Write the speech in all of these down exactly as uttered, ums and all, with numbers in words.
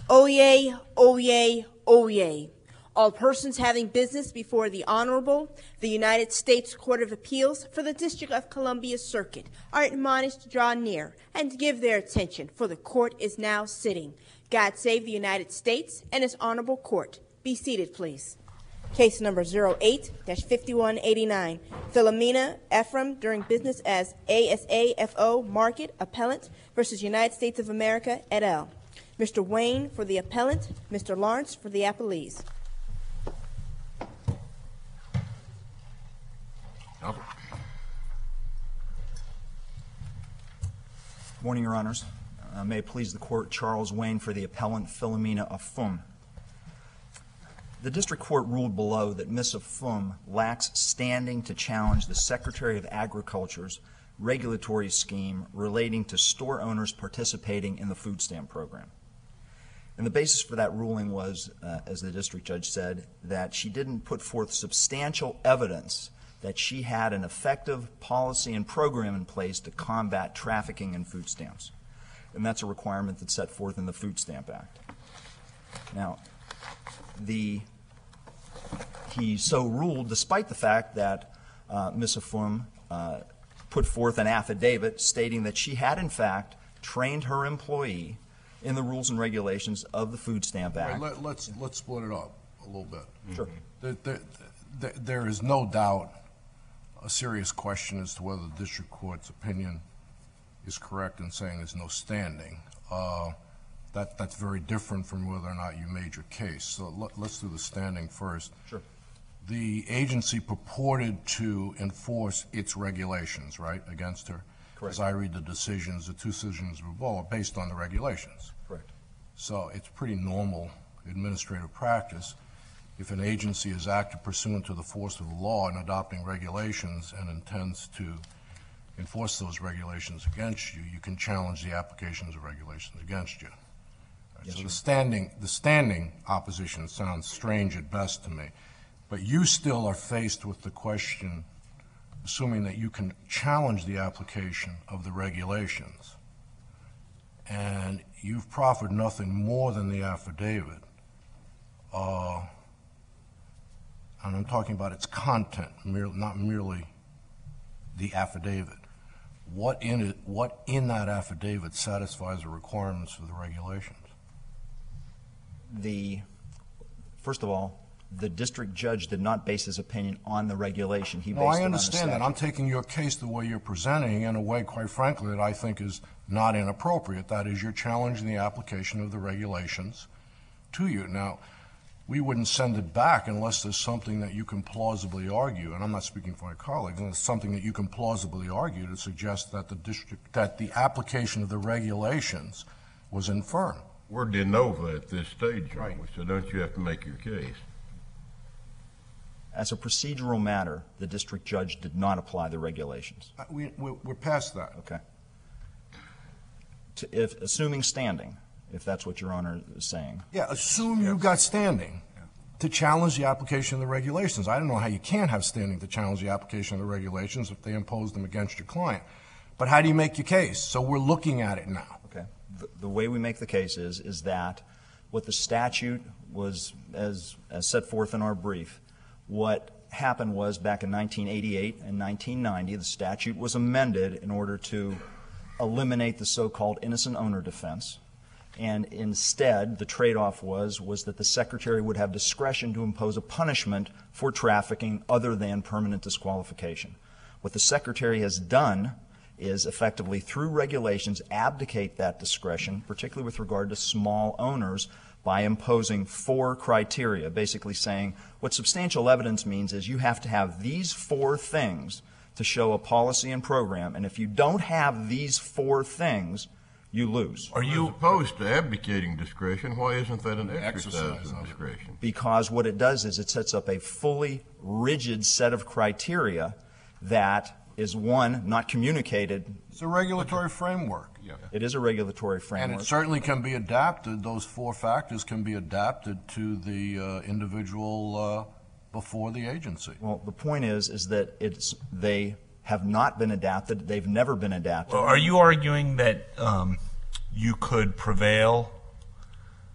Oyez, oyez, oyez. All persons having business before the Honorable, the United States Court of Appeals for the District of Columbia Circuit are admonished to draw near and to give their attention, for the court is now sitting. God save the United States and its Honorable Court. Be seated, please. Case number zero eight dash fifty-one eighty-nine, Philomena Ephraim, doing business as A S A F O Market Appellant versus United States of America et al. Mister Wayne for the appellant, Mister Lawrence for the appellees. Albert. Good morning, Your Honors. Uh, may it please the Court, Charles Wayne for the appellant, Philomena Ephraim. The District Court ruled below that Miz Ephraim lacks standing to challenge the Secretary of Agriculture's regulatory scheme relating to store owners participating in the food stamp program. And the basis for that ruling was, uh, as the district judge said, that she didn't put forth substantial evidence that she had an effective policy and program in place to combat trafficking in food stamps. And that's a requirement that's set forth in the Food Stamp Act. Now, the, he so ruled despite the fact that uh, Miz Ephraim uh, put forth an affidavit stating that she had in fact trained her employee in the rules and regulations of the Food Stamp Act. Right, let, let's let's split it up a little bit. Sure. There, there, there, there is no doubt a serious question as to whether the district court's opinion is correct in saying there's no standing. Uh, that that's very different from whether or not you made your case. So let, let's do the standing first. Sure. The agency purported to enforce its regulations, right, against her. Correct. As I read the decisions, the two decisions were based on the regulations. Correct. So it's pretty normal administrative practice. If an agency has acted pursuant to the force of the law in adopting regulations and intends to enforce those regulations against you, you can challenge the applications of regulations against you. Right, yes, so sir. the standing, the standing opposition sounds strange at best to me, but you still are faced with the question, assuming that you can challenge the application of the regulations, and you've proffered nothing more than the affidavit, uh, and I'm talking about its content, mere, not merely the affidavit. What in it, what in that affidavit satisfies the requirements of the regulations? The, first of all, the district judge did not base his opinion on the regulation. He No, based I it understand on that. I'm taking your case the way you're presenting in a way, quite frankly, that I think is not inappropriate. That is, you're challenging the application of the regulations to you. Now, we wouldn't send it back unless there's something that you can plausibly argue, and I'm not speaking for my colleagues, and it's something that you can plausibly argue to suggest that the district, that the application of the regulations was infirm. We're de novo at this stage, Right. aren't we? So don't you have to make your case? As a procedural matter, the district judge did not apply the regulations. Uh, We, we, we're past that. Okay. To, if, assuming standing, if that's what Your Honor is saying. Yeah, assume you've got standing to challenge the application of the regulations. I don't know how you can't have standing to challenge the application of the regulations if they impose them against your client. But how do you make your case? So we're looking at it now. Okay. The, the way we make the case is, is that what the statute was, as, as set forth in our brief, what happened was back in nineteen eighty-eight and nineteen ninety, the statute was amended in order to eliminate the so-called innocent owner defense. And instead, the trade-off was, was that the Secretary would have discretion to impose a punishment for trafficking other than permanent disqualification. What the Secretary has done is effectively, through regulations, abdicate that discretion, particularly with regard to small owners, by imposing four criteria, basically saying what substantial evidence means is you have to have these four things to show a policy and program, and if you don't have these four things, you lose. Are you opposed to abdicating discretion? Why isn't that an exercise, Exercise of of it. discretion? Because what it does is it sets up a fully rigid set of criteria that is, one, not communicated. It's a regulatory framework. Yeah. It is a regulatory And framework. it certainly can be adapted, those four factors can be adapted to the uh, individual uh, before the agency. Well, the point is, is that it's, they have not been adapted. They've never been adapted. Well, are you arguing that um, you could prevail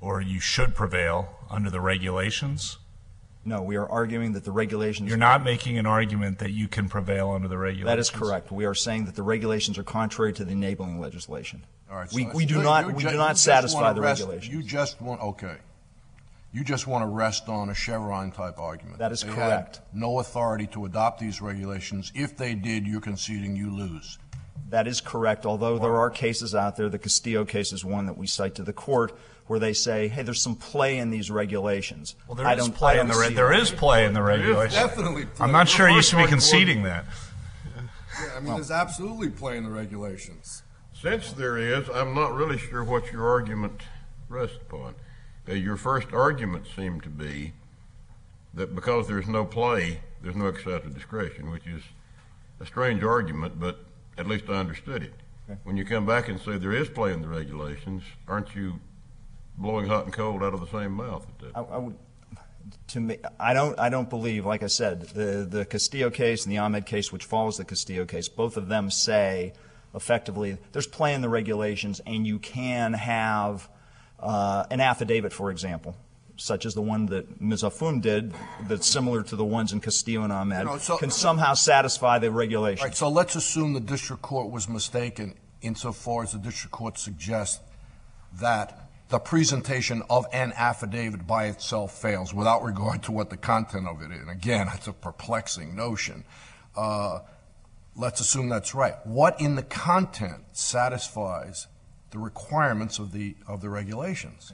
or you should prevail under the regulations? No, we are arguing that the regulations... You're not making an argument that you can prevail under the regulations? That is correct. We are saying that the regulations are contrary to the enabling legislation. All right, we, so we do you- not you we ju- do you not just satisfy wanna the rest- regulations. You just want, okay. You just want to rest on a Chevron-type argument. That is They had correct. no authority to adopt these regulations. If they did, you're conceding you lose. That is correct, although there are cases out there, the Castillo case is one that we cite to the court, where they say, hey, there's some play in these regulations. Well, there I is don't, play I in the don't re- see there it. is play in the regulations. definitely play. I'm not sure you Your should be first conceding that. Yeah, I mean, there's absolutely play in the regulations. Since there is, I'm not really sure what your argument rests upon. Uh, your first argument seemed to be that because there's no play, there's no excessive discretion, which is a strange argument, but at least I understood it. Okay. When you come back and say there is play in the regulations, aren't you blowing hot and cold out of the same mouth at that? I, I would, to me, I don't, I don't believe, like I said, the, the Castillo case and the Ahmed case, which follows the Castillo case, both of them say effectively there's play in the regulations, and you can have uh, an affidavit, for example, such as the one that Miz Afum did, that's similar to the ones in Castillo and Ahmed, You know, so- can somehow satisfy the regulations. All right, so let's assume the district court was mistaken insofar as the district court suggests that the presentation of an affidavit by itself fails without regard to what the content of it is. And again, it's a perplexing notion. Uh, let's assume that's right. What in the content satisfies the requirements of the of the regulations?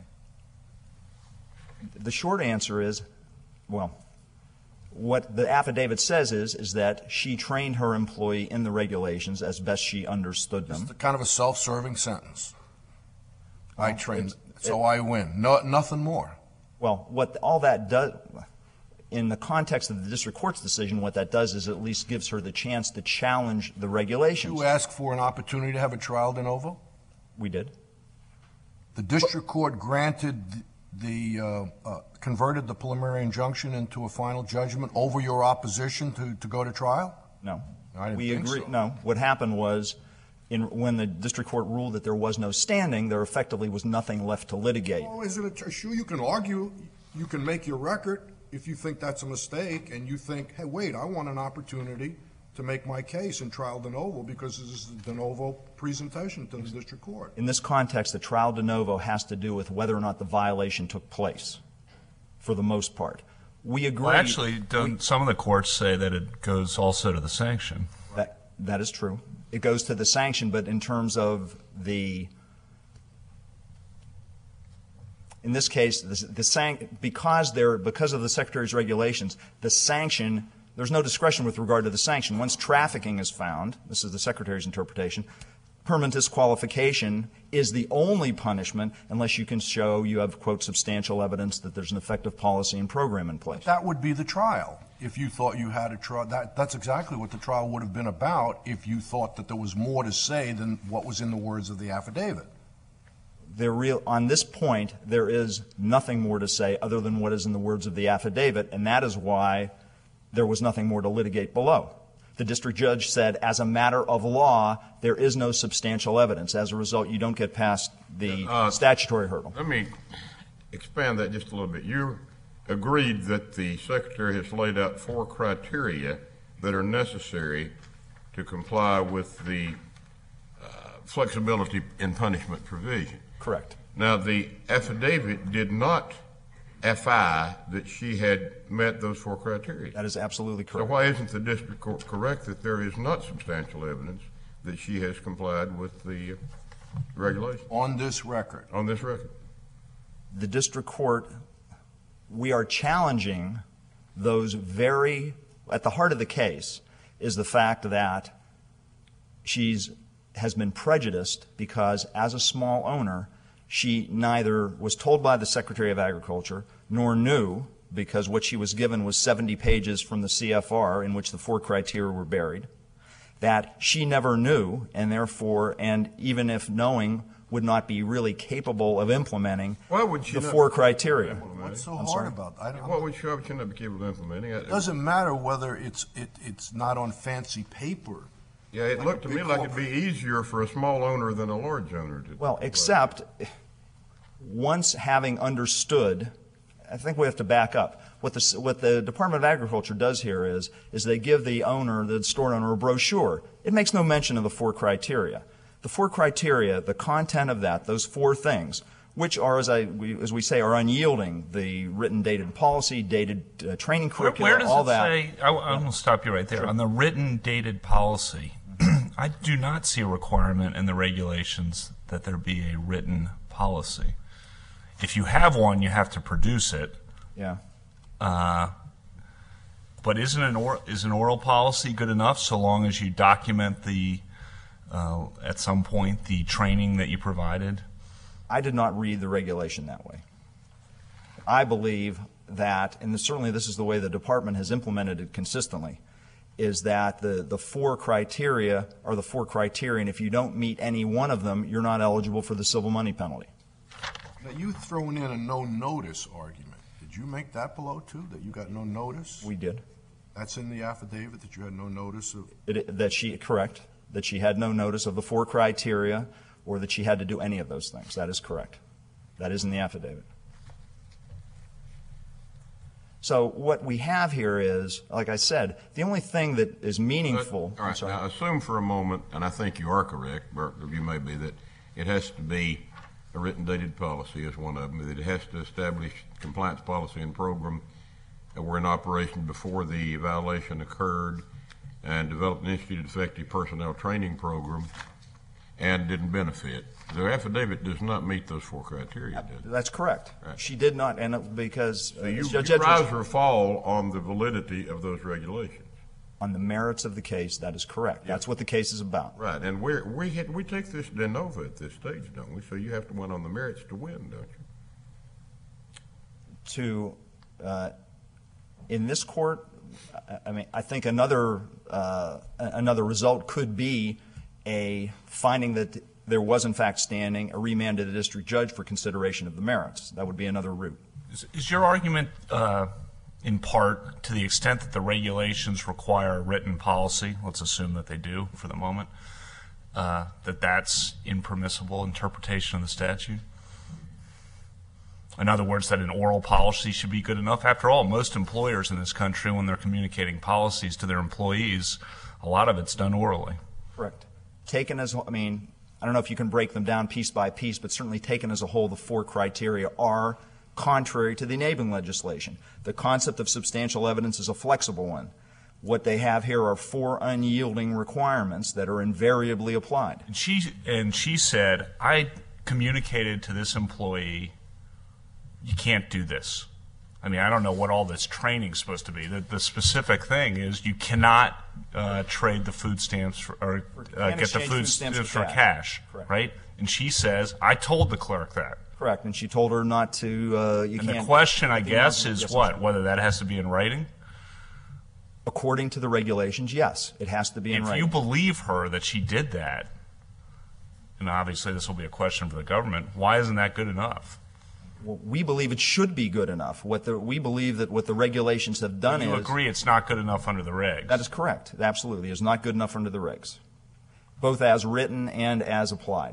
The short answer is, well, what the affidavit says is, is that she trained her employee in the regulations as best she understood them. It's kind of a self-serving sentence. I Well, trained, it's- so I win. No, nothing more. Well, what all that does, in the context of the district court's decision, what that does is at least gives her the chance to challenge the regulations. You ask for an opportunity to have a trial de novo? We did. The district court granted the, uh, uh, converted the preliminary injunction into a final judgment over your opposition to, to go to trial? No. I didn't we think agree. so. No. What happened was, in, when the district court ruled that there was no standing, there effectively was nothing left to litigate. Well, is it a, sure, you can argue, you can make your record if you think that's a mistake, and you think, hey, wait, I want an opportunity to make my case in trial de novo because this is a de novo presentation to the district court. In this context, the trial de novo has to do with whether or not the violation took place, for the most part. We agree. Well, actually, don't some of the courts say that it goes also to the sanction? That, that is true. It goes to the sanction, but in terms of the, in this case, the, the san, because there, because of the Secretary's regulations, the sanction, there's no discretion with regard to the sanction. Once trafficking is found, this is the Secretary's interpretation, permanent disqualification is the only punishment unless you can show you have, quote, substantial evidence that there's an effective policy and program in place. That would be the trial. If you thought you had a trial, that, that's exactly what the trial would have been about if you thought that there was more to say than what was in the words of the affidavit. There real, on this point, there is nothing more to say other than what is in the words of the affidavit, and that is why there was nothing more to litigate below. The district judge said, as a matter of law, there is no substantial evidence. As a result, you don't get past the Uh, statutory hurdle. Let me expand that just a little bit. You agreed that the Secretary has laid out four criteria that are necessary to comply with the uh, flexibility in punishment provision. Correct. Now, the affidavit did not affirm that she had met those four criteria. That is absolutely So correct. why isn't the district court correct that there is not substantial evidence that she has complied with the regulation On this record. on this record? The district court, we are challenging those very, at the heart of the case is the fact that she's has been prejudiced because as a small owner, she neither was told by the Secretary of Agriculture nor knew, because what she was given was seventy pages from the C F R in which the four criteria were buried, that she never knew, and therefore, and even if knowing, would not be really capable of implementing Why would she the not- four criteria. What's so I'm hard sorry? about that? I don't, What would she, she not be capable of implementing? it doesn't matter whether it's, it, it's not on fancy paper. Yeah, it Like looked a to me big like it'd be easier for a small owner than a large owner to. Well, except once having understood, I think we have to back up. What the, what the Department of Agriculture does here is, is they give the owner, the store owner, a brochure. It makes no mention of the four criteria. The four criteria, the content of that, those four things, which are, as, I, we, as we say, are unyielding, the written dated policy, dated uh, training curricula, where, where does all it that. Say, I, I'm going to stop you right there. Sure. On the written dated policy, I do not see a requirement in the regulations that there be a written policy. If you have one, you have to produce it. Yeah. Uh, but isn't an or, is an oral policy good enough so long as you document the uh, at some point the training that you provided? I did not read the regulation that way. I believe that, and certainly this is the way the department has implemented it consistently, is that the, the four criteria are the four criteria, and if you don't meet any one of them, you're not eligible for the civil money penalty. Now, you thrown in a no-notice argument. Did you make that below, too, that you got no notice? We did. That's in the affidavit, that you had no notice of? It, that she, correct, that she had no notice of the four criteria or that she had to do any of those things. That is correct. That is in the affidavit. So what we have here is, like I said, the only thing that is meaningful. But, all right, now assume for a moment, and I think you are correct, Bert, you may be, that it has to be a written dated policy is one of them, that it has to establish compliance policy and program that were in operation before the violation occurred, and develop and institute effective personnel training program, and didn't benefit. The affidavit does not meet those four criteria, does it? That's correct. Right. She did not, and because So you, Judge you Edwards- rise or fall on the validity of those regulations. on the merits of the case, that is correct. That's what the case is about. Right, and we're, we hit, we take this de novo at this stage, don't we? So you have to win on the merits to win, don't you? To, uh, in this court, I- I mean, I think another uh, another result could be a finding that there was in fact standing, a remand to the district judge for consideration of the merits. That would be another route. Is, is your argument uh, in part to the extent that the regulations require a written policy, let's assume that they do for the moment, uh, that that's impermissible interpretation of the statute? In other words, that an oral policy should be good enough? After all, most employers in this country, when they're communicating policies to their employees, a lot of it's done orally. Correct. Taken as, I mean, I don't know if you can break them down piece by piece, but certainly taken as a whole, the four criteria are contrary to the enabling legislation. The concept of substantial evidence is a flexible one. What they have here are four unyielding requirements that are invariably applied. And she, and she said, I communicated to this employee, you can't do this. I mean, I don't know what all this training's supposed to be. The, the specific thing is you cannot uh, trade the food stamps for, or uh, get the food stamps for cash, Correct. right? And she says, I told the clerk that. Correct. And she told her not to, uh, you And can't. the question, I guess, Yes, is I'm what? sorry. Whether that has to be in writing? According to the regulations, yes, it has to be in If writing. you believe her that she did that, and obviously this will be a question for the government, why isn't that good enough? Well, we believe it should be good enough. What the, we believe that what the regulations have done You is. agree it's not good enough under the regs? That is correct. It absolutely is not good enough under the regs, both as written and as applied.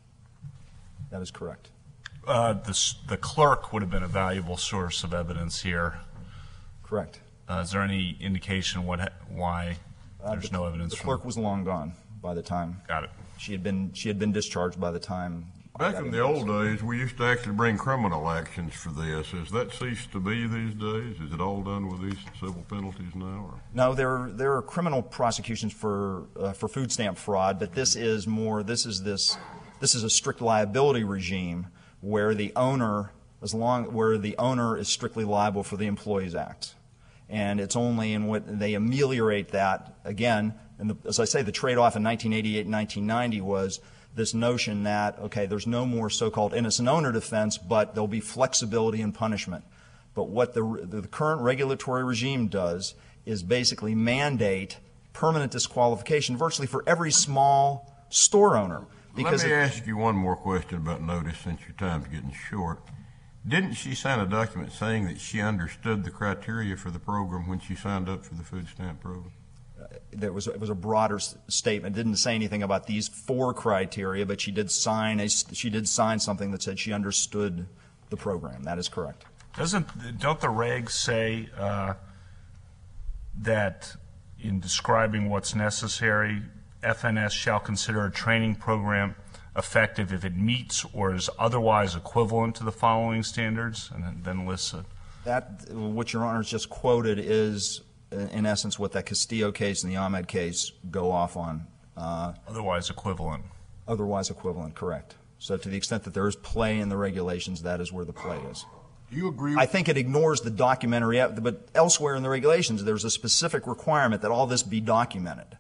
That is correct. Uh, the, s- the clerk would have been a valuable source of evidence here. Correct. Uh, is there any indication what ha- why Uh, there's the- no evidence? The from- clerk was long gone by the time. Got it. She had been she had been discharged by the time. I Back got in into the this. old days, we used to actually bring criminal actions for this. Has that ceased to be these days? Is it all done with these civil penalties now? Or? No, there there are criminal prosecutions for uh, for food stamp fraud, but this is more. This is this this is a strict liability regime where the owner, as long where the owner is strictly liable for the employee's acts, and it's only in what they ameliorate that again. And the, as I say, the trade-off in nineteen eighty-eight and nineteen ninety was this notion that, okay, there's no more so-called innocent owner defense, but there'll be flexibility in punishment. But what the, the current regulatory regime does is basically mandate permanent disqualification virtually for every small store owner. Because Let me it, ask you one more question about notice since your time's getting short. Didn't she sign a document saying that she understood the criteria for the program when she signed up for the food stamp program? there was it was a broader s- statement. It didn't say anything about these four criteria, but she did sign a she did sign something that said she understood the program. That is correct. Doesn't don't the regs say uh, that in describing what's necessary, F N S shall consider a training program effective if it meets or is otherwise equivalent to the following standards, and then, then lists it? That what Your Honor's just quoted is, in essence, what that Castillo case and the Ahmed case go off on. Uh, Otherwise equivalent. otherwise equivalent, correct. So to the extent that there is play in the regulations, that is where the play is. Do you agree? I think it ignores the documentary, but elsewhere in the regulations, there's a specific requirement that all this be documented.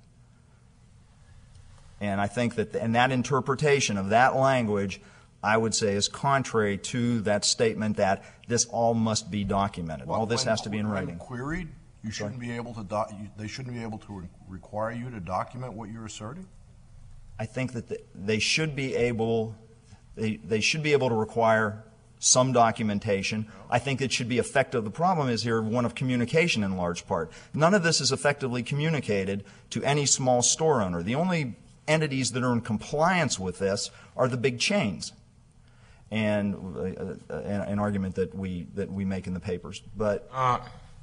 And I think that, and that interpretation of that language, I would say, is contrary to that statement that this all must be documented. Well, all this when- has to be in when writing. Queried, you shouldn't be able to. Do, you, they shouldn't be able to re- require you to document what you're asserting. I think that the, they should be able, they, they should be able to require some documentation. I think it should be effective. The problem is here one of communication in large part. None of this is effectively communicated to any small store owner. The only entities that are in compliance with this are the big chains, and uh, an, an argument that we that we make in the papers. But Uh,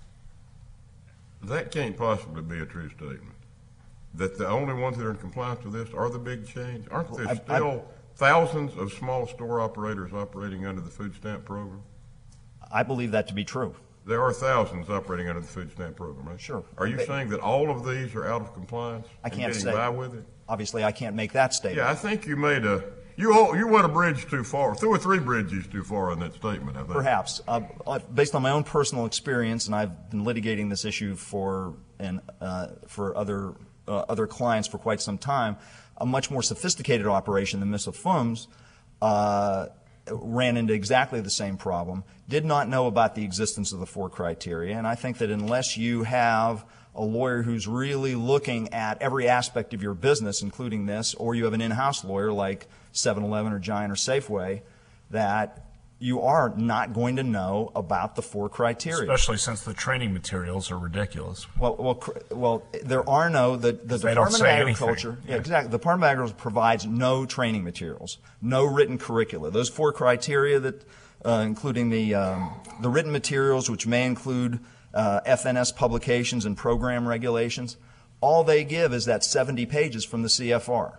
that can't possibly be a true statement. That the only ones that are in compliance with this are the big chains. Aren't there I- I- still thousands of small store operators operating under the food stamp program? I believe that to be true. There are thousands operating under the food stamp program, right? Sure. Are you They- saying that all of these are out of compliance I and can't getting say. by with it? Obviously, I can't make that statement. Yeah, I think you made a you all, you went a bridge too far, two or three bridges too far in that statement. I think. Perhaps, uh, uh, based on my own personal experience, and I've been litigating this issue for and uh, for other uh, other clients for quite some time. A much more sophisticated operation than Miss Afum's uh, ran into exactly the same problem. Did not know about the existence of the four criteria, and I think that unless you have a lawyer who's really looking at every aspect of your business, including this, or you have an in-house lawyer like seven eleven or Giant or Safeway, that you are not going to know about the four criteria. Especially since the training materials are ridiculous. Well, well, cr- well, there are no, the, the They don't Department of say Agriculture, anything. yeah, exactly. The Department of Agriculture provides no training materials, no written curricula. Those four criteria that, uh, including the, um, the written materials, which may include uh, F N S publications and program regulations, all they give is that seventy pages from the C F R.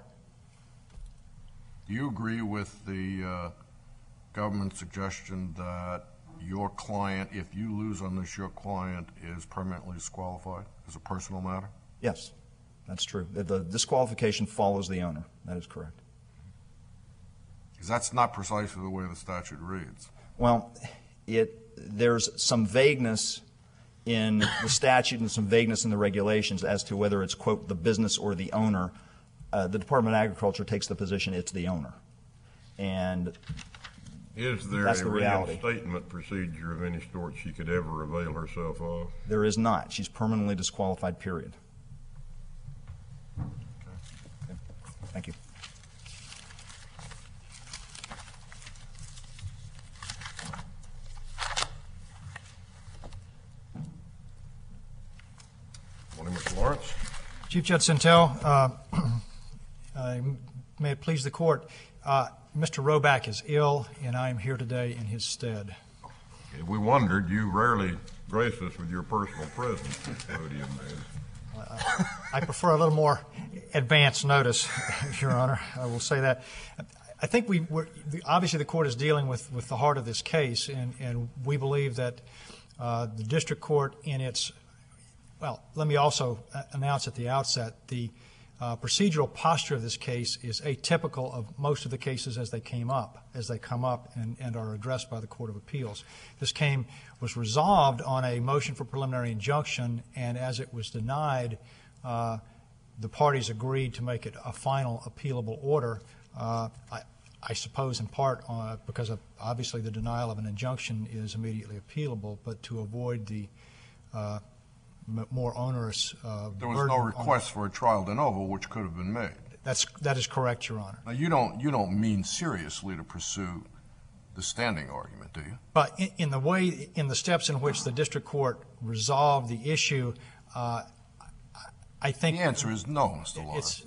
Do you agree with the uh, government suggestion that your client, if you lose on this, your client is permanently disqualified as a personal matter? Yes, that's true. The, the disqualification follows the owner. That is correct. Because that's not precisely the way the statute reads. Well, it there's some vagueness in the statute and some vagueness in the regulations as to whether it's, quote, the business or the owner. Uh, the Department of Agriculture takes the position it's the owner. And Is there That's a the reality. reinstatement procedure of any sort she could ever avail herself of? there is not. She's permanently disqualified, period. Okay. Thank you. Morning, Mister Lawrence. Chief Judge Santel, uh, uh, may it please the court, uh, Mister Roback is ill, and I am here today in his stead. Okay, we wondered, you rarely grace us with your personal presence at the podium, man. I prefer a little more advance notice, Your Honor. I will say that. I think we were, obviously the court is dealing with, with the heart of this case, and, and we believe that uh, the district court in its, well, let me also announce at the outset, the uh, procedural posture of this case is atypical of most of the cases as they came up, as they come up and, and are addressed by the Court of Appeals. This came, was resolved on a motion for preliminary injunction, and as it was denied, uh, the parties agreed to make it a final appealable order. Uh, I, I suppose in part uh, because of obviously the denial of an injunction is immediately appealable, but to avoid the uh, m- more onerous uh, There was burden no on- request for a trial de novo, which could have been made. That's that is correct, Your Honor. Now, you don't you don't mean seriously to pursue the standing argument, do you? But in, in the way, in the steps in which the district court resolved the issue, uh, I, I think The answer is no, Mister Lawler. it's.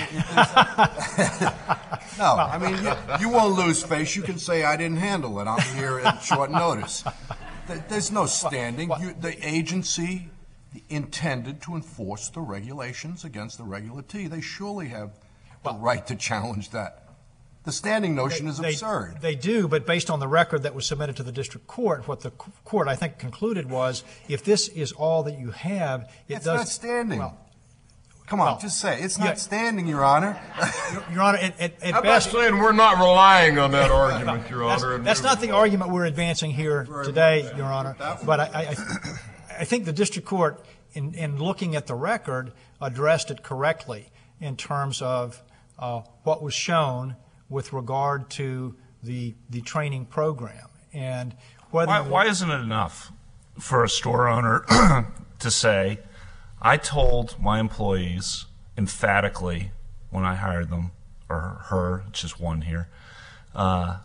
No, I mean, you, you won't lose face. You can say, I didn't handle it. I'm here at short notice. There- There's no standing. You, the agency intended to enforce the regulations against the regulatee. They surely have the right to challenge that. The standing notion is They- absurd. They do, but based on the record that was submitted to the district court, what the c- court, I think, concluded was, if this is all that you have, it It's does. not standing. Well, Come on, well, just say it. It's yeah. not standing, Your Honor. Your, Your Honor, at, at, at How about best, saying we're not relying on that argument, Your that's, Honor? and that's moving not the forward? argument we're advancing here today, Your Honor. But I, I, I think the district court, in, in looking at the record, addressed it correctly in terms of uh, what was shown with regard to the the training program and whether. Why, why isn't it enough for a store owner to say, I told my employees emphatically when I hired them, or her, it's just one here, uh,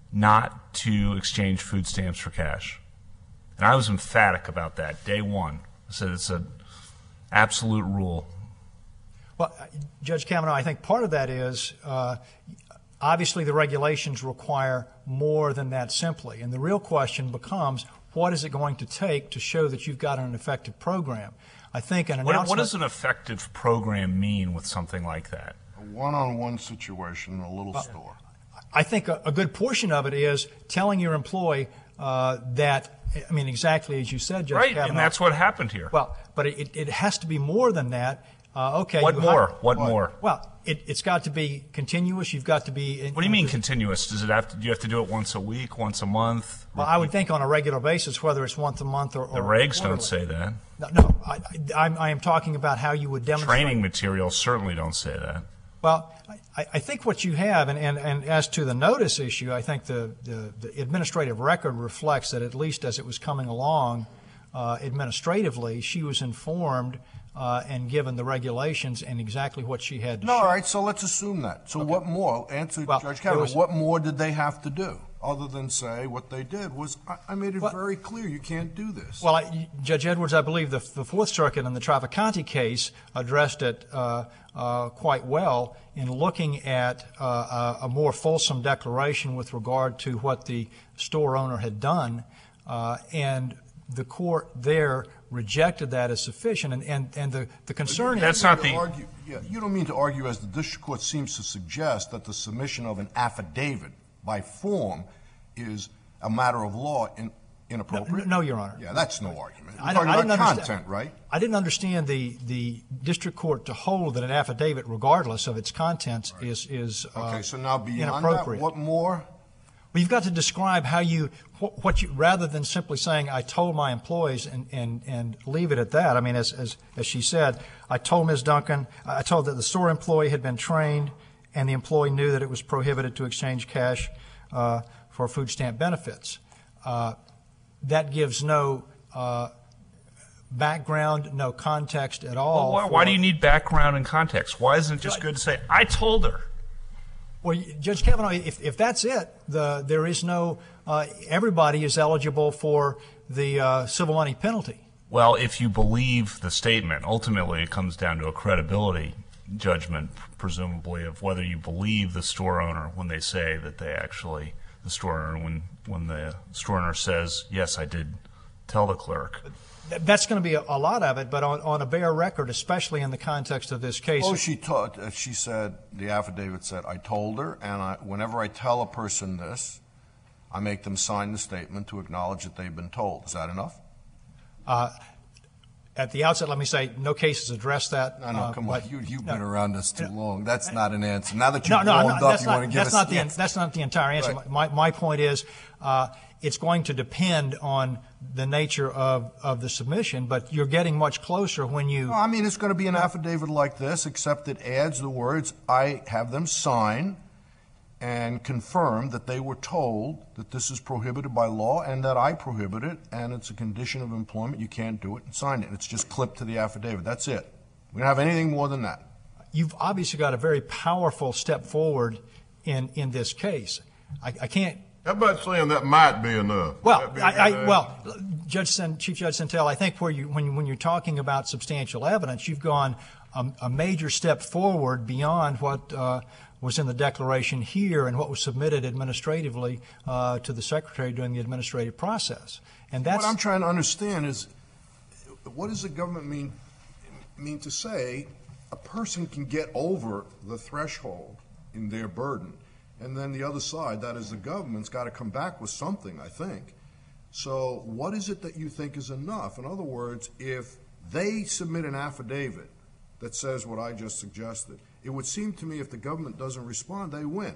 not to exchange food stamps for cash. And I was emphatic about that day one. I said it's an absolute rule. Well, Judge Kavanaugh, I think part of that is uh, obviously the regulations require more than that simply. And the real question becomes, what is it going to take to show that you've got an effective program? I think an What, announcement. what does an effective program mean with something like that? A one-on-one situation in a little store. I think a, a good portion of it is telling your employee uh, that, I mean, exactly as you said, Judge Right, Kavanaugh. and that's what happened here. Well, but it, it has to be more than that. Uh, okay. What you more? hi- What more? Well, it, it's got to be continuous. You've got to be. In, What do you mean continuous? Does it have to? Do you have to do it once a week, once a month? Well, I would think on a regular basis, whether it's once a month or. The or regs quarterly. don't say that. No, no I, I, I'm- I am talking about how you would demonstrate. Training materials certainly don't say that. Well, I, I think what you have, and, and, and as to the notice issue, I think the, the, the administrative record reflects that at least as it was coming along uh, administratively, she was informed uh, and given the regulations and exactly what she had to No, show. all right, so let's assume that. So what more, answer Well, Judge there Kavanaugh, was- what more did they have to do? Other than say what they did was, I, I made it Well- very clear, you can't do this. Well, I, Judge Edwards, I believe the, the Fourth Circuit in the Travacanti case addressed it uh, uh, quite well in looking at uh, a, a more fulsome declaration with regard to what the store owner had done, uh, and the court there rejected that as sufficient. And, and, and the, the concern That's is not To the- argue- yeah, you don't mean to argue, as the district court seems to suggest, that the submission of an affidavit by form is a matter of law in, inappropriate? No, Your Honor. Yeah, that's no argument. We're I, talking I didn't about understand, content, right? I didn't understand the, the district court to hold that an affidavit, regardless of its contents, is is uh, Okay, so now beyond that, inappropriate. what more? Well, you've got to describe how you what, what you rather than simply saying I told my employees and, and, and leave it at that. I mean, as, as as she said, I told Miz Duncan, I told that the store employee had been trained, and the employee knew that it was prohibited to exchange cash uh, for food stamp benefits. Uh, that gives no uh, background, no context at all. Well, why, for- why do you need background and context? Why isn't it just good to say, I told her? Well, Judge Kavanaugh, if, if that's it, the, there is no, uh, everybody is eligible for the uh, civil money penalty. Well, if you believe the statement, ultimately it comes down to a credibility judgment, presumably, of whether you believe the store owner when they say that they actually, the store owner, when, when the store owner says, yes, I did tell the clerk. Th- That's going to be a, a lot of it, but on, on a bare record, especially in the context of this case. Oh, she taught, uh, she said, the affidavit said, I told her, and I, whenever I tell a person this, I make them sign the statement to acknowledge that they've been told. Is that enough? Uh, at the outset, let me say, no case has addressed that. No, no, uh, come on. but- You, you've no. been around us too long. That's not an answer. Now that No, you've no, I'm warmed not, up, that's you not, want to give that's us not the yes. that's not the entire answer. Right. My my point is, uh, it's going to depend on the nature of, of the submission, but you're getting much closer when you. No, I mean, it's going to be an affidavit like this, except it adds the words, I have them sign and confirm that they were told that this is prohibited by law and that I prohibit it, and it's a condition of employment, you can't do it, and sign it. It's just clipped to the affidavit. That's it. We don't have anything more than that. You've obviously got a very powerful step forward in, in this case. I, I can't How about saying that might be enough? Well, Might be I, I, enough? well, Judge Sen, Chief Judge Santel, I think where you, when, when you're talking about substantial evidence, you've gone a, a major step forward beyond what uh, was in the declaration here and what was submitted administratively uh, to the Secretary during the administrative process. And that's What I'm trying to understand is, what does the government mean mean to say a person can get over the threshold in their burden, and then the other side, that is the government's got to come back with something, I think. So what is it that you think is enough? In other words, if they submit an affidavit that says what I just suggested, it would seem to me if the government doesn't respond, they win.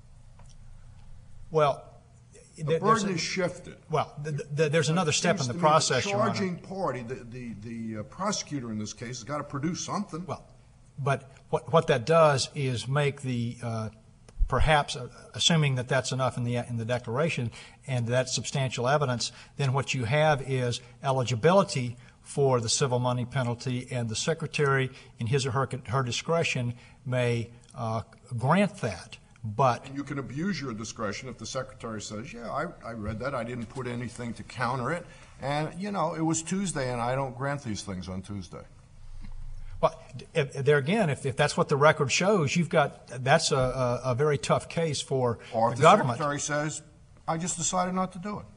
well, The there- burden there's a- is shifted. well, th th there's another step in Seems the to me process, the Your Honor. charging party, the, the, the uh, prosecutor in this case, has got to produce something. Well, but what, what that does is make the, uh, perhaps, uh, assuming that that's enough in the, in the declaration and that's substantial evidence, then what you have is eligibility for the civil money penalty, and the Secretary, in his or her, her discretion, may uh, grant that. But And you can abuse your discretion if the Secretary says, yeah, I, I read that, I didn't put anything to counter it, and, you know, it was Tuesday and I don't grant these things on Tuesday. But if, there again, if, if that's what the record shows, you've got that's a, a, a very tough case for Or if the the government. Secretary says, I just decided not to do it.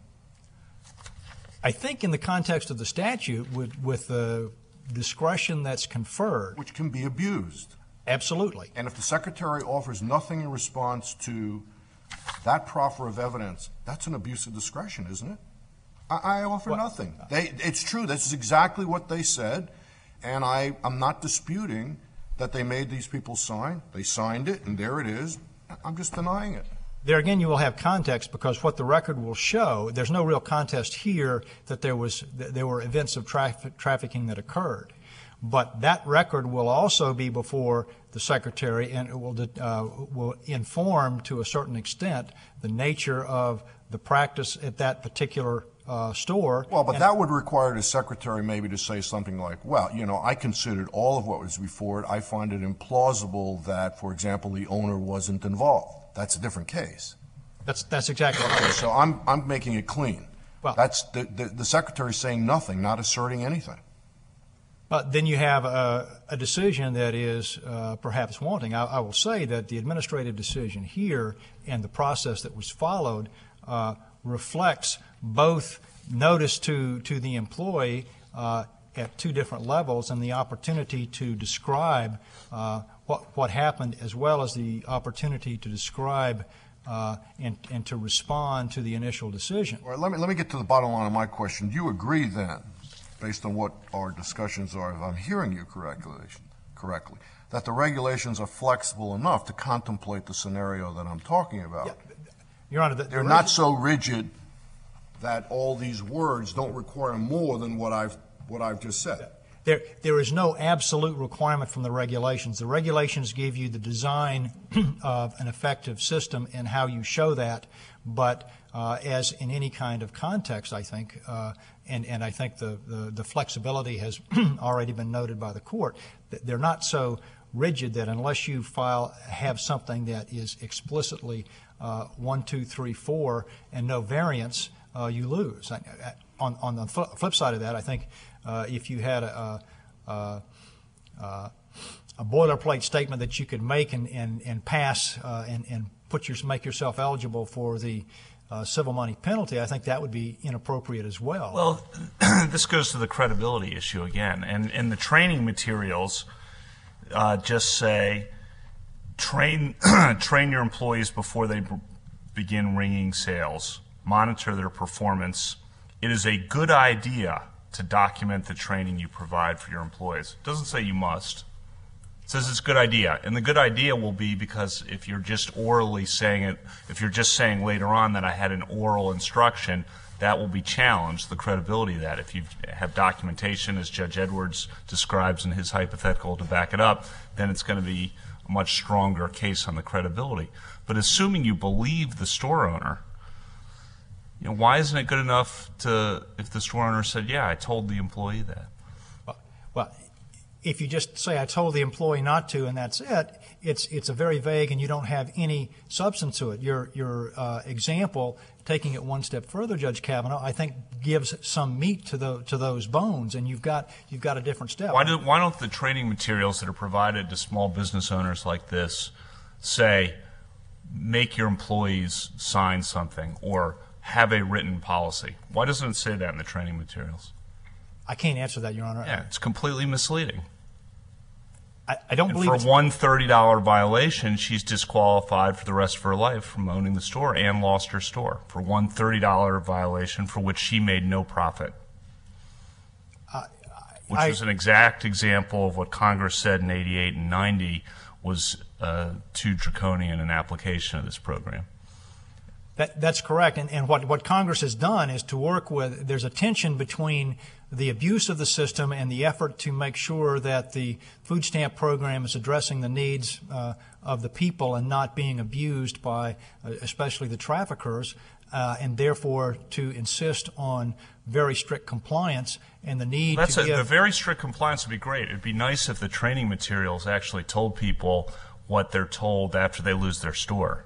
I think in the context of the statute, with, with the discretion that's conferred, Which can be abused. absolutely. And if the Secretary offers nothing in response to that proffer of evidence, that's an abuse of discretion, isn't it? I, I offer Well, nothing. They, it's true, this is exactly what they said, and I, I'm not disputing that they made these people sign. They signed it, and there it is. I'm just denying it. There again, you will have context, because what the record will show, there's no real contest here that there was that there were events of traffic, trafficking that occurred. But that record will also be before the Secretary, and it will, uh, will inform to a certain extent the nature of the practice at that particular uh, store. Well, but And- that would require the Secretary maybe to say something like, well, you know, I considered all of what was before it. I find it implausible that, for example, the owner wasn't involved. That's a different case. That's that's exactly right. So I'm, I'm making it clean. Well- That's the, the, the Secretary saying nothing, not asserting anything. But then you have a, a decision that is uh, perhaps wanting. I, I will say that the administrative decision here and the process that was followed uh, reflects both notice to, to the employee uh, at two different levels and the opportunity to describe uh, what, what happened, as well as the opportunity to describe uh, and, and to respond to the initial decision. All right, let me, let me get to the bottom line of my question. Do you agree then, based on what our discussions are, if I'm hearing you correctly, correctly, that the regulations are flexible enough to contemplate the scenario that I'm talking about? Yeah. Your Honor, the, They're the not so rigid that all these words don't require more than what I've, what I've just said. There, there is no absolute requirement from the regulations. The regulations give you the design of an effective system and how you show that, but uh, as in any kind of context, I think, uh, and, and I think the, the, the flexibility has already been noted by the court, that they're not so rigid that unless you file, have something that is explicitly uh, one, two, three, four, and no variance, uh, you lose. I, I, on, on the flip side of that, I think uh, if you had a, a, a, a boilerplate statement that you could make and, and, and pass uh, and, and put your, make yourself eligible for the uh, civil money penalty, I think that would be inappropriate as well. Well, this goes to the credibility issue again. And, and the training materials uh, just say, train, train your employees before they b- begin ringing sales, monitor their performance. It is a good idea to document the training you provide for your employees. It doesn't say you must. It says it's a good idea. And the good idea will be because if you're just orally saying it, if you're just saying later on that I had an oral instruction, that will be challenged, the credibility of that. If you have documentation, as Judge Edwards describes in his hypothetical to back it up, then it's going to be a much stronger case on the credibility. But assuming you believe the store owner, you know, why isn't it good enough to, if the store owner said, yeah, I told the employee that? Well, if you just say, I told the employee not to, and that's it, it's it's a very vague, and you don't have any substance to it. Your your uh, example, taking it one step further, Judge Kavanaugh, I think gives some meat to the to those bones, and you've got you've got a different step. Why do why don't the training materials that are provided to small business owners like this say, make your employees sign something or have a written policy? Why doesn't it say that in the training materials? I can't answer that, Your Honor. Yeah, it's completely misleading. I, I don't And believe for it's, one thirty dollar violation, she's disqualified for the rest of her life from owning the store and lost her store for one thirty dollar violation for which she made no profit. uh, Which I, was an exact example of what Congress said in eighty-eight and ninety was uh, too draconian an application of this program. That, that's correct. And, and what, what Congress has done is to work with, there's a tension between the abuse of the system and the effort to make sure that the food stamp program is addressing the needs uh, of the people and not being abused by uh, especially the traffickers, uh, and therefore to insist on very strict compliance and the need That's to a, give... the very strict compliance would be great. It'd be nice if the training materials actually told people what they're told after they lose their store.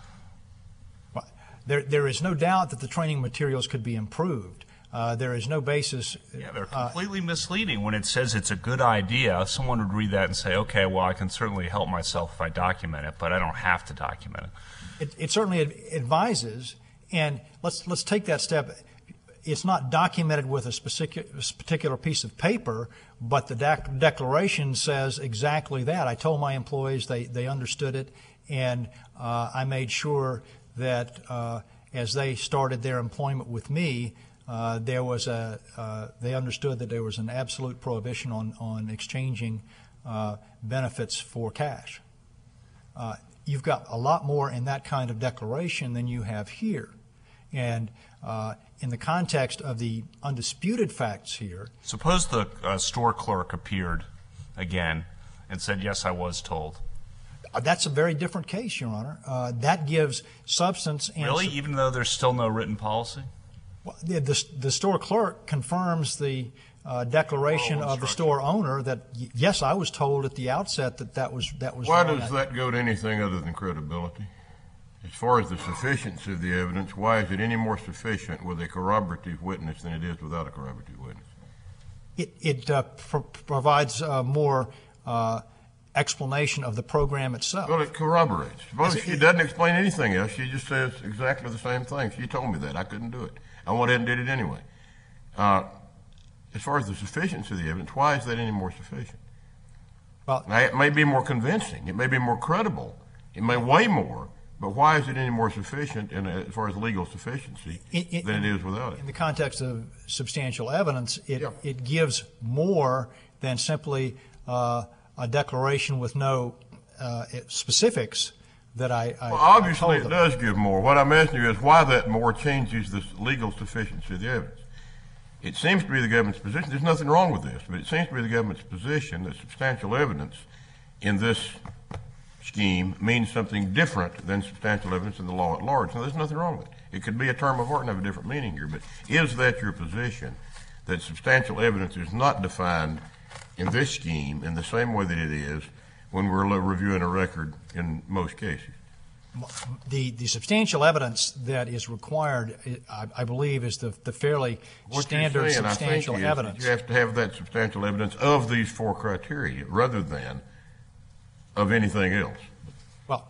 There, there is no doubt that the training materials could be improved. Uh, there is no basis. Yeah, they're uh, completely misleading. When it says it's a good idea, someone would read that and say, okay, well, I can certainly help myself if I document it, but I don't have to document it. It, it certainly ad- advises, and let's let's take that step. It's not documented with a specific particular piece of paper, but the dec- declaration says exactly that. I told my employees, they, they understood it, and uh, I made sure that uh, as they started their employment with me, uh, there was a uh, they understood that there was an absolute prohibition on on exchanging uh, benefits for cash. Uh, you've got a lot more in that kind of declaration than you have here, and uh, in the context of the undisputed facts here. Suppose the uh, store clerk appeared again and said, yes, I was told. That's a very different case, Your Honor. Uh, that gives substance. And Really? su- Even though there's still no written policy? Well, the, the, the store clerk confirms the uh, declaration Oral of the instruction. store owner that y- yes, I was told at the outset that that was that was. Why wrong. does that go to anything other than credibility? As far as the sufficiency of the evidence, why is it any more sufficient with a corroborative witness than it is without a corroborative witness? It it uh, pro- provides uh, more uh, explanation of the program itself. Well, it corroborates. Suppose she doesn't explain anything else. She just says exactly the same thing. She told me that. I couldn't do it. I went ahead and did it anyway. Uh, as far as the sufficiency of the evidence, why is that any more sufficient? Well, Now, it may be more convincing. It may be more credible. It may weigh more. But why is it any more sufficient in, as far as legal sufficiency it- it- than it is without it? in the context of substantial evidence, it Yeah. it gives more than simply uh, a declaration with no uh, specifics that I, I Well, I obviously told it them. does give more. What I'm asking you is why that more changes the legal sufficiency of the evidence. It seems to be the government's position. There's nothing wrong with this, but it seems to be the government's position that substantial evidence in this scheme means something different than substantial evidence in the law at large. Now, there's nothing wrong with it. It could be a term of art and have a different meaning here, but is that your position, that substantial evidence is not defined in this scheme in the same way that it is when we're reviewing a record in most cases? The, the substantial evidence that is required, I, I believe, is the, the fairly What standard you're saying, substantial I think, is that evidence. you have to have that substantial evidence of these four criteria rather than of anything else. Well,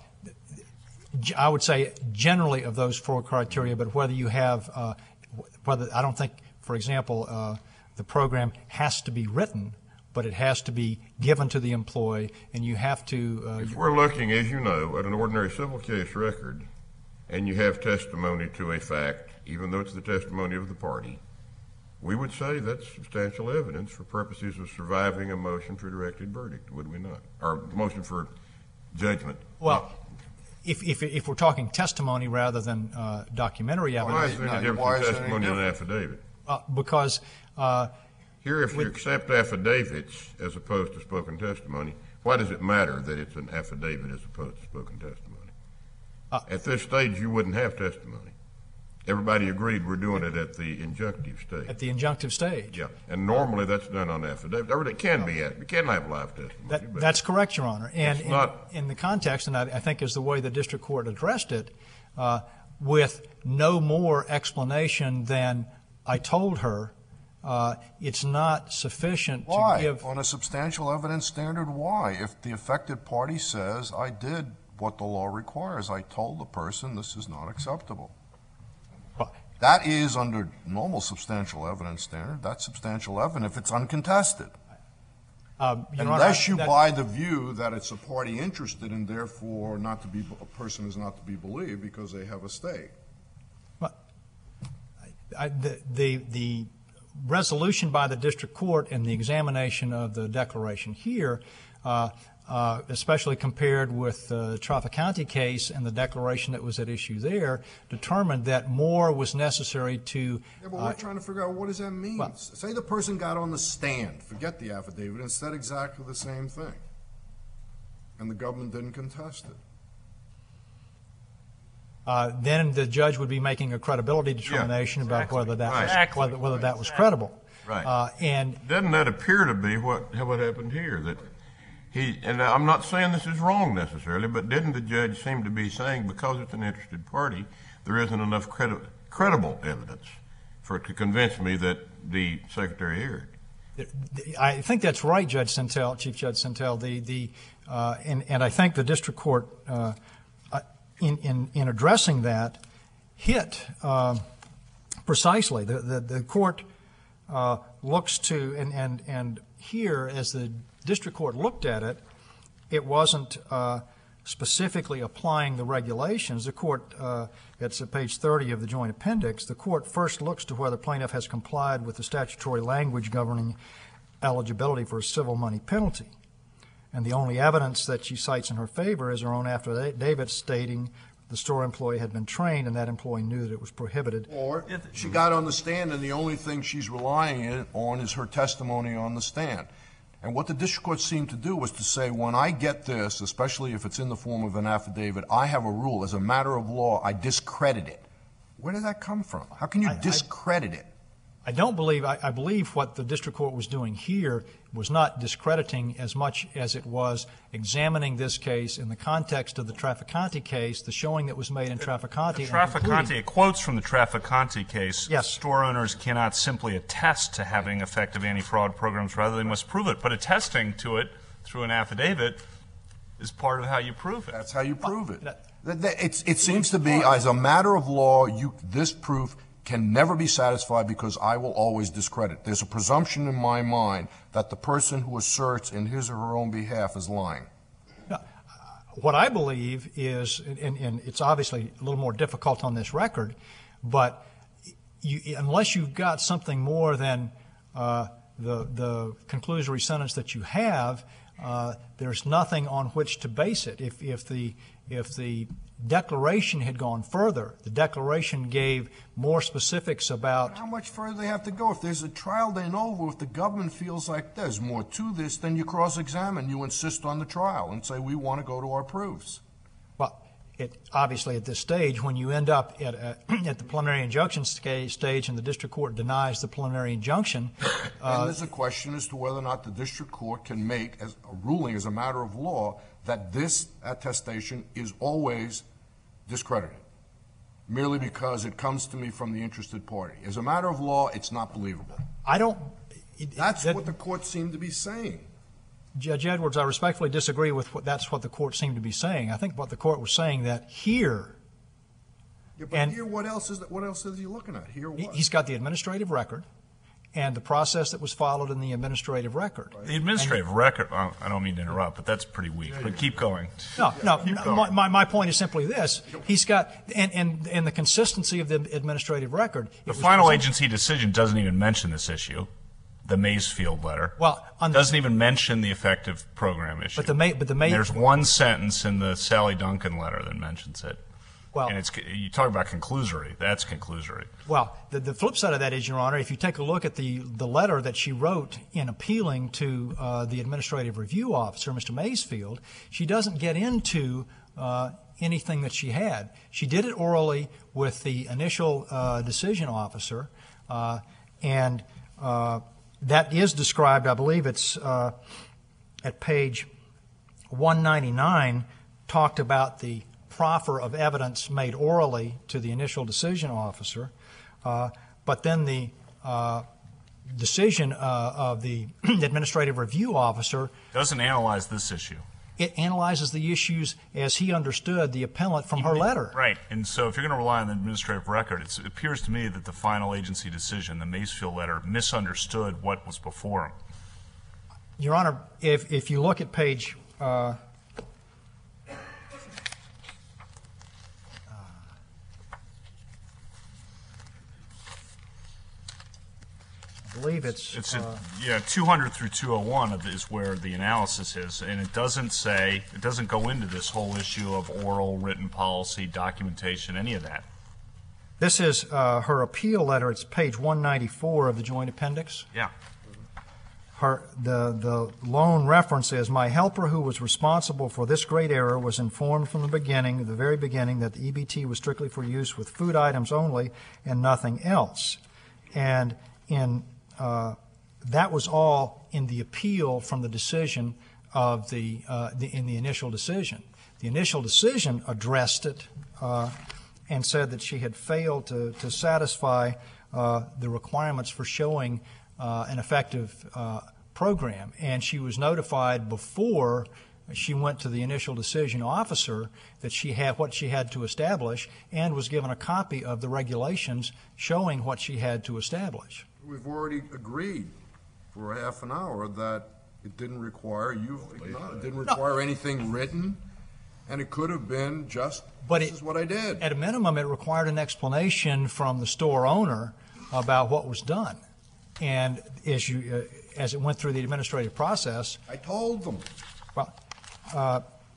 g- I would say generally of those four criteria, but whether you have, uh, whether I don't think, for example, uh, the program has to be written, but it has to be given to the employee, and you have to. Uh, If we're looking, as you know, at an ordinary civil case record, and you have testimony to a fact, even though it's the testimony of the party, we would say that's substantial evidence for purposes of surviving a motion for directed verdict, would we not? Or motion for judgment. well, if, if if we're talking testimony rather than uh, documentary Why evidence, is there No, any difference why in is there any testimony and an difference? affidavit? uh, because uh, Here, if you accept affidavits as opposed to spoken testimony, why does it matter that it's an affidavit as opposed to spoken testimony? Uh, At this stage, you wouldn't have testimony. everybody agreed we're doing it at the injunctive stage. At the injunctive stage. Yeah, and normally that's done on affidavit. Or it can be. It can have live testimony. That, that's correct, Your Honor. And It's in, not- in the context, and I, I think is the way the district court addressed it, uh, with no more explanation than I told her, uh, it's not sufficient Why? to give. On a substantial evidence standard, why? If the affected party says, I did what the law requires, I told the person this is not acceptable. That is, under normal substantial evidence standard, that's substantial evidence if it's uncontested. Um, Your Honor, Unless you that- buy the view that it's a party interested and therefore not to be, a person is not to be believed because they have a stake. I, the, the the resolution by the district court and the examination of the declaration here, uh, uh, especially compared with the Trafficante case and the declaration that was at issue there, determined that more was necessary to. Yeah, but uh, we're trying to figure out what does that mean. Well- Say the person got on the stand, forget the affidavit, and said exactly the same thing, and the government didn't contest it. Uh, then the judge would be making a credibility determination about exactly. whether that Right. was Exactly. whether, whether that was credible. Right. Uh, and Doesn't that appear to be what what happened here? That he and I'm not saying this is wrong necessarily, but didn't the judge seem to be saying because it's an interested party, there isn't enough credi- credible evidence for to convince me that the secretary erred? I think that's right, Judge Centel, Chief Judge Centel. The the uh, and and I think the district court uh, in in in addressing that hit uh, precisely. The the, the court uh, looks to and and and here as the district court looked at it, it wasn't uh, specifically applying the regulations. The court, uh, it's at page thirty of the joint appendix, the court first looks to whether plaintiff has complied with the statutory language governing eligibility for a civil money penalty. And the only evidence that she cites in her favor is her own affidavit stating the store employee had been trained and that employee knew that it was prohibited. Or she got on the stand and the only thing she's relying on is her testimony on the stand. And what the district court seemed to do was to say, when I get this, especially if it's in the form of an affidavit, I have a rule. As a matter of law, I discredit it. Where did that come from? How can you I- I- discredit it? I don't believe, I, I believe what the district court was doing here was not discrediting as much as it was examining this case in the context of the Trafficante case, the showing that was made in Trafficante. The and Trafficante, concluding- it quotes from the Trafficante case. Yes. Store owners cannot simply attest to having effective anti-fraud programs, rather they must prove it. But attesting to it through an affidavit is part of how you prove it. That's how you prove it. that- That- that- it's- It seems to be, as a matter of law, you, this proof can never be satisfied because I will always discredit. There's a presumption in my mind that the person who asserts in his or her own behalf is lying. What I believe is, and, and it's obviously a little more difficult on this record, but you, unless you've got something more than uh, the, the conclusory sentence that you have, uh, there's nothing on which to base it. If, if the if the declaration had gone further, the declaration gave more specifics about. How much further do they have to go? If there's a trial de novo, if the government feels like there's more to this, then you cross-examine, you insist on the trial and say, we want to go to our proofs. Well, it, obviously at this stage, when you end up at, a, at the preliminary injunction sta- stage and the district court denies the preliminary injunction. Uh, and there's a question as to whether or not the district court can make as a ruling as a matter of law that this attestation is always discredited, merely because it comes to me from the interested party. As a matter of law, it's not believable. I don't. It, That's that, what the court seemed to be saying. Judge Edwards, I respectfully disagree with what that's what the court seemed to be saying. I think what the court was saying that here, Yeah, but And- here, what else is that, what else is he looking at? Here, he- what? he's got the administrative record and the process that was followed in the administrative record. The administrative record, oh, I don't mean to interrupt, but that's pretty weak. But keep going. No, no. Keep no, going. my, my, my point is simply this: he's got and and, and the consistency of the administrative record. It The was final presented- agency decision doesn't even mention this issue. The Maysfield letter. Well, on the- doesn't even mention the effective program issue. But the May, but the May, And there's one sentence in the Sally Duncan letter that mentions it. Well, and it's you talk about conclusory. That's conclusory. Well, the, the flip side of that is, Your Honor, if you take a look at the, the letter that she wrote in appealing to uh, the administrative review officer, Mister Maysfield, she doesn't get into uh, anything that she had. She did it orally with the initial uh, decision officer, uh, and uh, that is described, I believe it's uh, at page one ninety-nine, talked about the proffer of evidence made orally to the initial decision officer, uh, but then the uh, decision uh, of the administrative review officer doesn't analyze this issue. It analyzes the issues as he understood the appellant from her letter. Right, and so if you're going to rely on the administrative record, it's, it appears to me that the final agency decision, the Maysfield letter, misunderstood what was before him. Your Honor, if, if you look at page uh, I believe it's, it's uh, a, yeah, two hundred through two oh one is where the analysis is, and it doesn't say, it doesn't go into this whole issue of oral, written policy, documentation, any of that. This is uh, her appeal letter. It's page one ninety-four of the joint appendix. Yeah. Her, the, the lone reference is, my helper who was responsible for this great error was informed from the beginning, the very beginning, that the E B T was strictly for use with food items only and nothing else. And in uh, that was all in the appeal from the decision of the, uh, the in the initial decision. The initial decision addressed it uh, and said that she had failed to, to satisfy uh, the requirements for showing uh, an effective uh, program. And she was notified before she went to the initial decision officer that she had what she had to establish, and was given a copy of the regulations showing what she had to establish. We've already agreed for a half an hour that it didn't require, you, it didn't require anything written, and it could have been just, But this it, is what I did. At a minimum, it required an explanation from the store owner about what was done. And as you, uh, as it went through the administrative process, I told them. well, uh,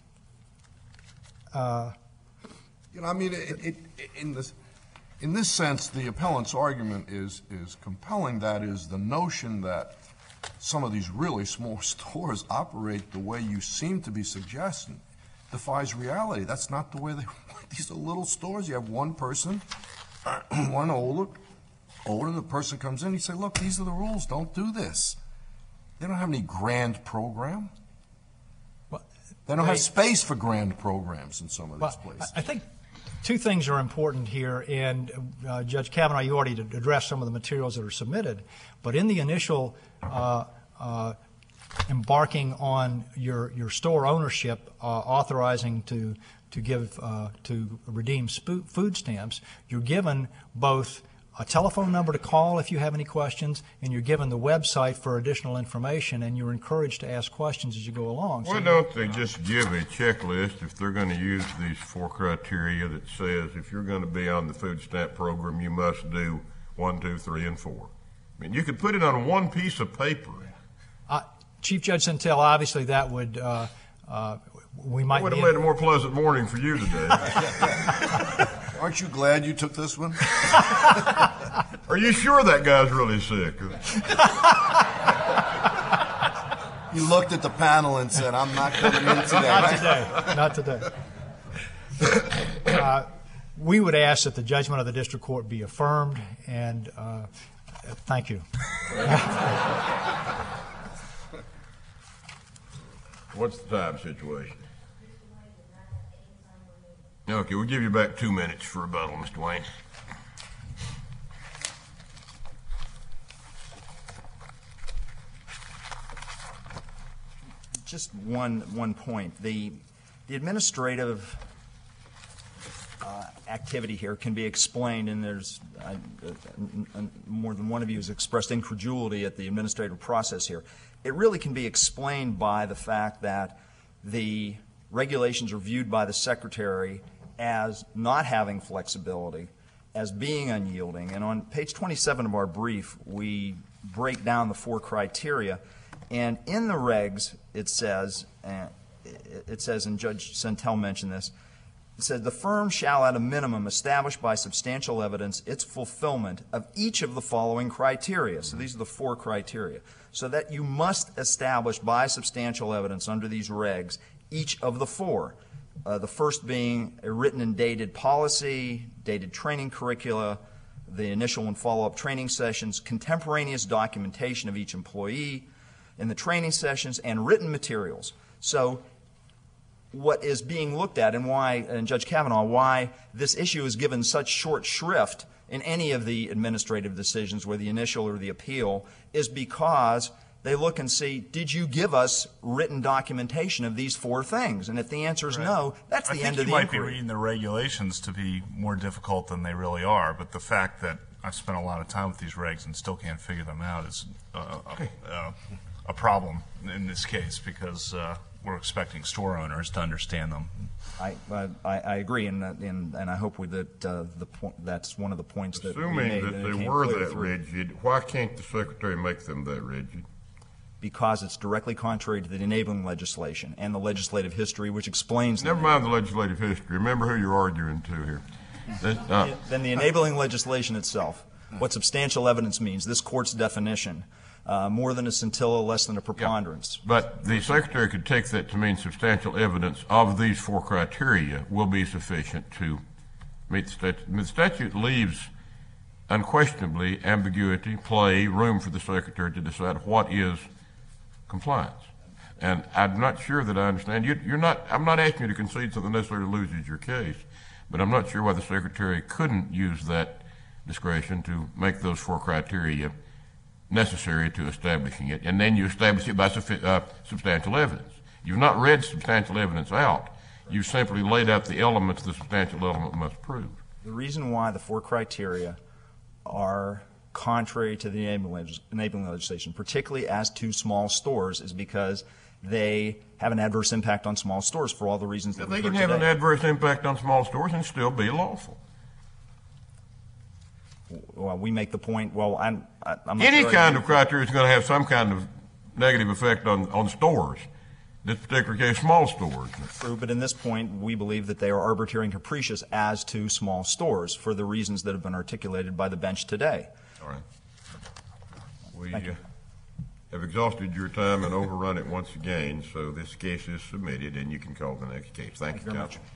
uh, You know, I mean, it, it, in this, in this sense, the appellant's argument is, is compelling. That is, the notion that some of these really small stores operate the way you seem to be suggesting defies reality. That's not the way they work. These are little stores. You have one person, one older, older, the person comes in, you say, look, these are the rules. Don't do this. They don't have any grand program. well, They don't they- have space for grand programs in some of well, these places. I I think two things are important here, and uh, Judge Kavanaugh, you already addressed some of the materials that are submitted, but in the initial uh, uh, embarking on your, your store ownership, uh, authorizing to, to give, uh, to redeem sp- food stamps, you're given both a telephone number to call if you have any questions, and you're given the website for additional information, and you're encouraged to ask questions as you go along. Why So don't they just give a checklist if they're going to use these four criteria that says if you're going to be on the food stamp program, you must do one, two, three, and four? I mean, you could put it on one piece of paper. Uh, Chief Judge Santel, obviously that would, uh, uh, we might It would be have made a more pleasant morning for you today. Aren't you glad you took this one? Are you sure that guy's really sick? He looked at the panel and said, I'm not coming in today. Not today. Not today. Uh, we would ask that the judgment of the district court be affirmed, and uh, thank you. What's the time situation? Okay, we'll give you back two minutes for rebuttal, Mister Wayne. Just one one point. The the administrative uh, activity here can be explained, and there's uh, uh, more than one of you has expressed incredulity at the administrative process here. It really can be explained by the fact that the regulations are viewed by the Secretary as not having flexibility, as being unyielding. And on page twenty-seven of our brief, we break down the four criteria. And in the regs, it says, uh, it says, and Judge Santel mentioned this, It says the firm shall at a minimum establish by substantial evidence its fulfillment of each of the following criteria. So these are the four criteria. So that you must establish by substantial evidence under these regs each of the four. Uh, the first being a written and dated policy, dated training curricula, the initial and follow-up training sessions, contemporaneous documentation of each employee in the training sessions, and written materials. So what is being looked at, and why, and Judge Kavanaugh, why this issue is given such short shrift in any of the administrative decisions, whether the initial or the appeal, is because they look and see, did you give us written documentation of these four things? And if the answer is Right. no, that's I the think end of you the might inquiry. be reading the regulations to be more difficult than they really are, but the fact that I've spent a lot of time with these regs and still can't figure them out is uh, a, a, a problem in this case, because uh, we're expecting store owners to understand them. I, I, I agree, and, and, and I hope we, that uh, the point, that's one of the points that we Assuming made. that and it they came were clear that through. rigid, why can't the Secretary make them that rigid? Because it's directly contrary to the enabling legislation and the legislative history, which explains Never that. mind the legislative history. Remember who you're arguing to here. That, uh, Then the enabling legislation itself, what substantial evidence means, this court's definition, uh, more than a scintilla, less than a preponderance. But the Secretary could take that to mean substantial evidence of these four criteria will be sufficient to meet the statute. The statute leaves unquestionably ambiguity, play, room for the Secretary to decide what is compliance. And I'm not sure that I understand. You, you're not. I'm not asking you to concede something necessarily loses your case, but I'm not sure why the Secretary couldn't use that discretion to make those four criteria necessary to establishing it, and then you establish it by suffi- uh, substantial evidence. You've not read substantial evidence out. You've simply laid out the elements the substantial element must prove. The reason why the four criteria are contrary to the enabling, enabling legislation, particularly as to small stores, is because they have an adverse impact on small stores for all the reasons that They we've can heard have an today. adverse impact on small stores and still be lawful. Well, we make the point, well, I'm, I- I'm not Any sure I kind agree. of criteria is going to have some kind of negative effect on, on stores. This particular case, small stores. True, but in this point, we believe that they are arbitrary and capricious as to small stores for the reasons that have been articulated by the bench today. All right. We Thank you. uh, have exhausted your time and overrun it once again, so this case is submitted and you can call the next case. Thank, Thank you very counsel. much.